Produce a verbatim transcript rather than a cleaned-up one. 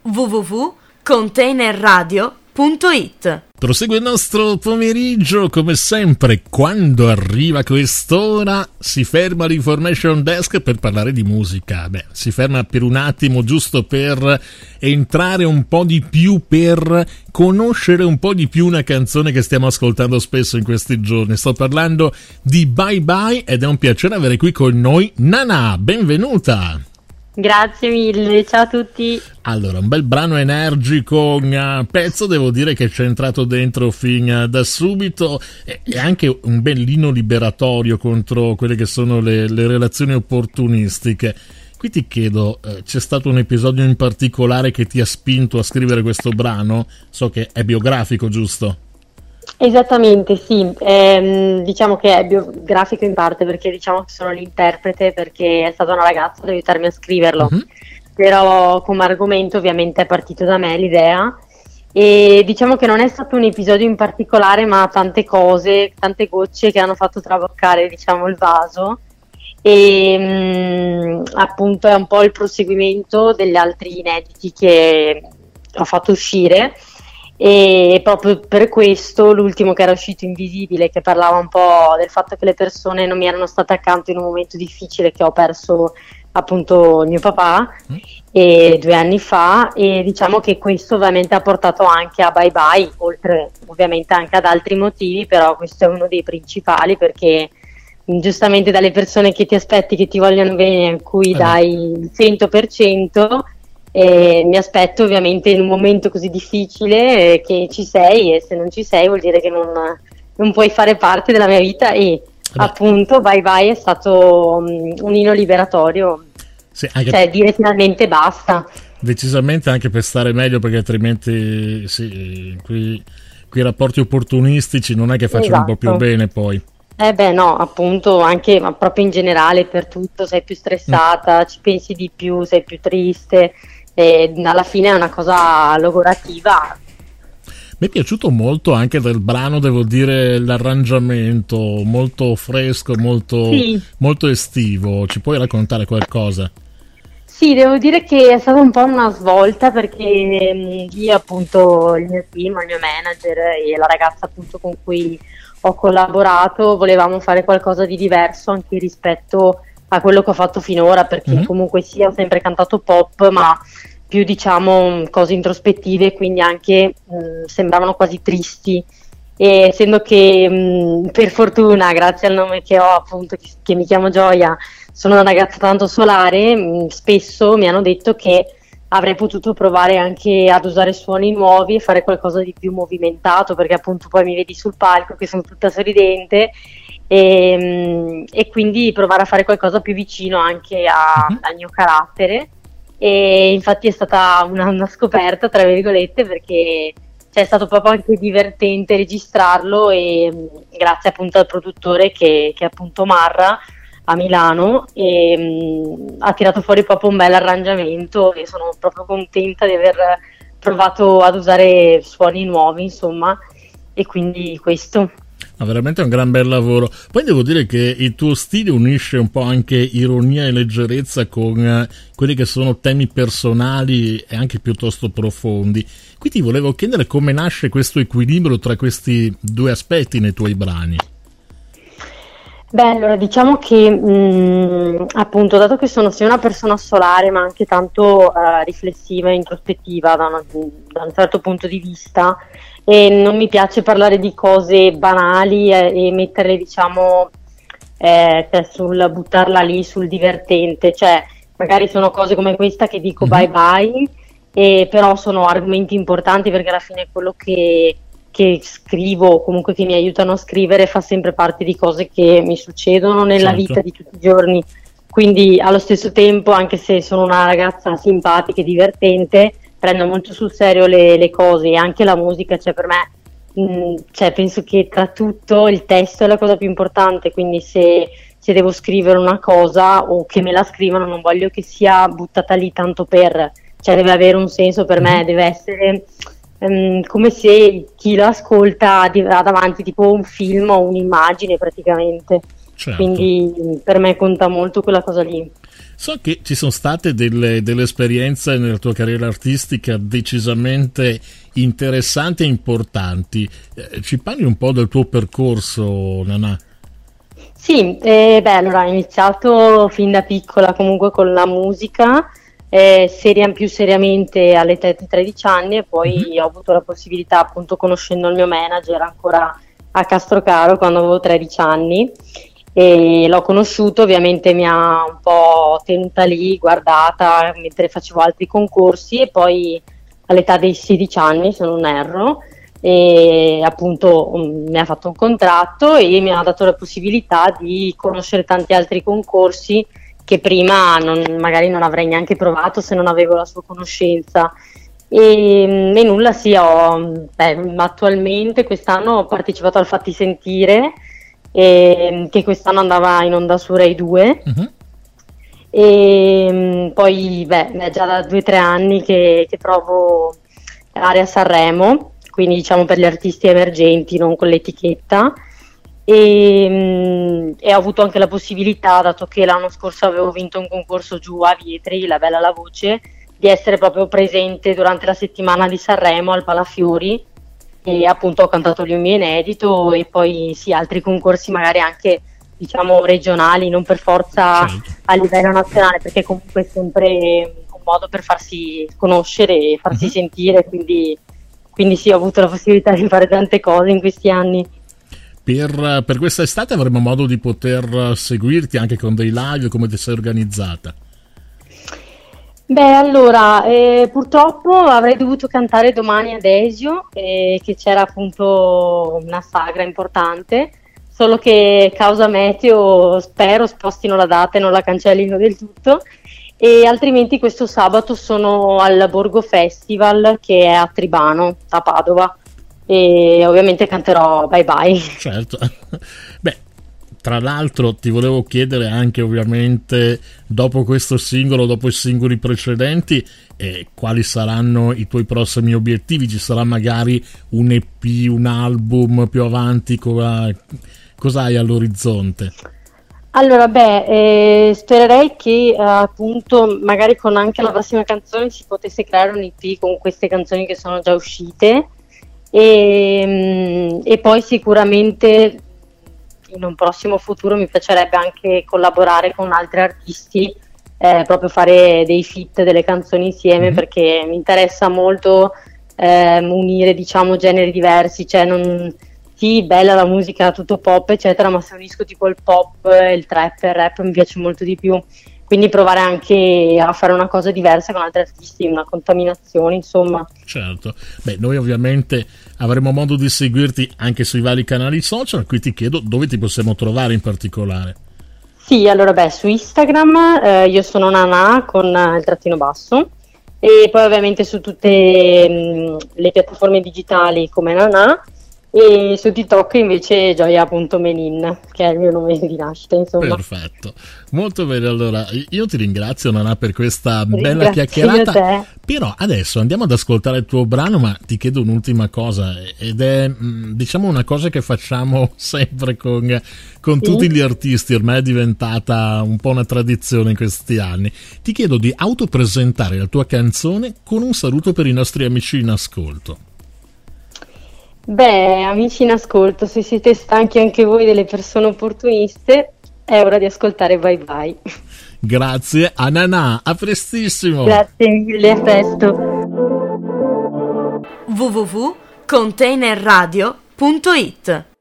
w w w punto container radio punto it. Prosegue il nostro pomeriggio, come sempre, quando arriva quest'ora si ferma l'Information Desk per parlare di musica. Beh, si ferma per un attimo giusto per entrare un po' di più, per conoscere un po' di più una canzone che stiamo ascoltando spesso in questi giorni. Sto parlando di Bye Bye ed è un piacere avere qui con noi Nana, benvenuta! Grazie mille, ciao a tutti. Allora, un bel brano energico, un pezzo devo dire che ci è entrato dentro fin da subito, e anche un bellino liberatorio contro quelle che sono le, le relazioni opportunistiche. Qui ti chiedo, eh, c'è stato un episodio in particolare che ti ha spinto a scrivere questo brano? So che è biografico, giusto? Esattamente, sì, ehm, diciamo che è biografico in parte perché diciamo che sono l'interprete, perché è stata una ragazza ad aiutarmi a scriverlo, uh-huh. Però come argomento ovviamente è partito da me l'idea e diciamo che non è stato un episodio in particolare, ma tante cose, tante gocce che hanno fatto traboccare diciamo il vaso e mh, appunto è un po' il proseguimento degli altri inediti che ho fatto uscire. E proprio per questo l'ultimo che era uscito, Invisibile, che parlava un po' del fatto che le persone non mi erano state accanto in un momento difficile, che ho perso appunto il mio papà mm. e due anni fa, e diciamo che questo ovviamente ha portato anche a Bye Bye, oltre ovviamente anche ad altri motivi, però questo è uno dei principali, perché giustamente dalle persone che ti aspetti che ti vogliano bene, a cui eh. dai il cento per cento, e mi aspetto ovviamente in un momento così difficile eh, che ci sei, e se non ci sei vuol dire che non, non puoi fare parte della mia vita e Beh. appunto Bye Bye è stato um, un inno liberatorio, sì, anche cioè dire finalmente basta. Decisamente, anche per stare meglio, perché altrimenti sì, qui, qui i rapporti opportunistici non è che facciano esatto. un po' più bene poi. Eh beh no, appunto, anche ma proprio in generale per tutto, sei più stressata, mm. ci pensi di più, sei più triste. E alla fine è una cosa logorativa. Mi è piaciuto molto anche del brano, devo dire, l'arrangiamento molto fresco, molto, sì. molto estivo. Ci puoi raccontare qualcosa? Sì, devo dire che è stata un po' una svolta, perché io appunto, il mio team, il mio manager e la ragazza appunto con cui ho collaborato volevamo fare qualcosa di diverso anche rispetto a quello che ho fatto finora, perché mm-hmm. comunque sì, ho sempre cantato pop, ma più diciamo cose introspettive, quindi anche mh, sembravano quasi tristi, e essendo che mh, per fortuna, grazie al nome che ho appunto, che, che mi chiamo Gioia, sono una ragazza tanto solare, mh, spesso mi hanno detto che avrei potuto provare anche ad usare suoni nuovi e fare qualcosa di più movimentato, perché appunto poi mi vedi sul palco che sono tutta sorridente, e, e quindi provare a fare qualcosa più vicino anche a, uh-huh. al mio carattere. E infatti è stata una, una scoperta tra virgolette, perché cioè, è stato proprio anche divertente registrarlo, e grazie appunto al produttore che, che è appunto Marra a Milano, e mh, ha tirato fuori proprio un bel arrangiamento, e sono proprio contenta di aver provato ad usare suoni nuovi, insomma, e quindi questo. Ma veramente è un gran bel lavoro. Poi devo dire che il tuo stile unisce un po' anche ironia e leggerezza con eh, quelli che sono temi personali e anche piuttosto profondi. Qui ti volevo chiedere come nasce questo equilibrio tra questi due aspetti nei tuoi brani. Beh, allora diciamo che mh, appunto, dato che sono sia una persona solare ma anche tanto uh, riflessiva e introspettiva da, una, da un certo punto di vista, e non mi piace parlare di cose banali e, e metterle diciamo eh, cioè sul buttarla lì sul divertente, cioè magari sono cose come questa che dico mm-hmm. bye bye, e però sono argomenti importanti, perché alla fine quello che che scrivo, o comunque che mi aiutano a scrivere, fa sempre parte di cose che mi succedono nella certo. vita di tutti i giorni, quindi allo stesso tempo, anche se sono una ragazza simpatica e divertente, prendo molto sul serio le, le cose, e anche la musica, cioè per me mh, cioè penso che tra tutto il testo è la cosa più importante, quindi se, se devo scrivere una cosa o che me la scrivano, non voglio che sia buttata lì tanto per, cioè deve avere un senso per me, deve essere Um, come se chi lo ascolta ha davanti tipo un film o un'immagine praticamente, certo. Quindi per me conta molto quella cosa lì. So che ci sono state delle, delle esperienze nella tua carriera artistica decisamente interessanti e importanti. Eh, ci parli un po' del tuo percorso, Nanà? Sì, eh, beh, allora ho iniziato fin da piccola comunque con la musica, eh, seria, più seriamente all'età di tredici anni, e poi Mhm. ho avuto la possibilità, appunto conoscendo il mio manager ancora a Castrocaro quando avevo tredici anni, e l'ho conosciuto, ovviamente mi ha un po' tenuta lì, guardata mentre facevo altri concorsi, e poi all'età dei sedici anni, se non erro, e appunto um, mi ha fatto un contratto e mi ha dato la possibilità di conoscere tanti altri concorsi che prima non- magari non avrei neanche provato se non avevo la sua conoscenza. E, mm, e nulla, sì, ho, beh, attualmente quest'anno ho partecipato al Fatti Sentire, e, che quest'anno andava in onda su Rai due. Mhm. E mm, poi, beh, è già da due o tre anni che, che provo Area Sanremo, quindi diciamo per gli artisti emergenti, non con l'etichetta. E, mm, e ho avuto anche la possibilità, dato che l'anno scorso avevo vinto un concorso giù a Vietri, La Bella la Voce, di essere proprio presente durante la settimana di Sanremo al Palafiori, e appunto ho cantato lì un mio inedito, e poi sì, altri concorsi magari anche diciamo regionali, non per forza Certo. a livello nazionale, perché comunque è sempre un modo per farsi conoscere e farsi Mhm. sentire, quindi, quindi sì, ho avuto la possibilità di fare tante cose in questi anni. Per, per questa estate avremo modo di poter seguirti anche con dei live, come ti sei organizzata? Beh, allora, eh, purtroppo avrei dovuto cantare domani ad Esio, eh, che c'era appunto una sagra importante, solo che causa meteo spero spostino la data e non la cancellino del tutto, e altrimenti questo sabato sono al Borgo Festival, che è a Tribano, a Padova, e ovviamente canterò Bye Bye. Certo. Beh, tra l'altro ti volevo chiedere anche ovviamente dopo questo singolo, dopo i singoli precedenti, eh, quali saranno i tuoi prossimi obiettivi? Ci sarà magari un E P, un album più avanti? Cosa, cosa hai all'orizzonte? Allora, beh, eh, spererei che eh, appunto magari con anche la prossima canzone si potesse creare un E P con queste canzoni che sono già uscite, e, mm, e poi sicuramente in un prossimo futuro mi piacerebbe anche collaborare con altri artisti, eh, proprio fare dei feat, delle canzoni insieme, Mhm. perché mi interessa molto ehm, unire diciamo generi diversi, cioè non sì, bella la musica, tutto pop, eccetera, ma se unisco tipo il pop, il trap e il rap mi piace molto di più. Quindi provare anche a fare una cosa diversa con altri artisti, una contaminazione, insomma. Certo. Beh, noi ovviamente avremo modo di seguirti anche sui vari canali social, qui ti chiedo dove ti possiamo trovare in particolare. Sì, allora beh, su Instagram eh, io sono Nana con eh, il trattino basso, e poi ovviamente su tutte mh, le piattaforme digitali come Nana, e su TikTok invece Gioia.menin, che è il mio nome di nascita, insomma. Perfetto, molto bene. Allora io ti ringrazio, Nana, per questa bella Ringrazio chiacchierata. te. Però adesso andiamo ad ascoltare il tuo brano, ma ti chiedo un'ultima cosa, ed è mh, diciamo una cosa che facciamo sempre con, con Sì. tutti gli artisti, ormai è diventata un po' una tradizione in questi anni. Ti chiedo di autopresentare la tua canzone con un saluto per i nostri amici in ascolto. Beh, amici in ascolto, se siete stanchi anche voi delle persone opportuniste, è ora di ascoltare Bye Bye. Grazie a Nana, a prestissimo. Grazie mille, a presto. w w w punto containerradio punto it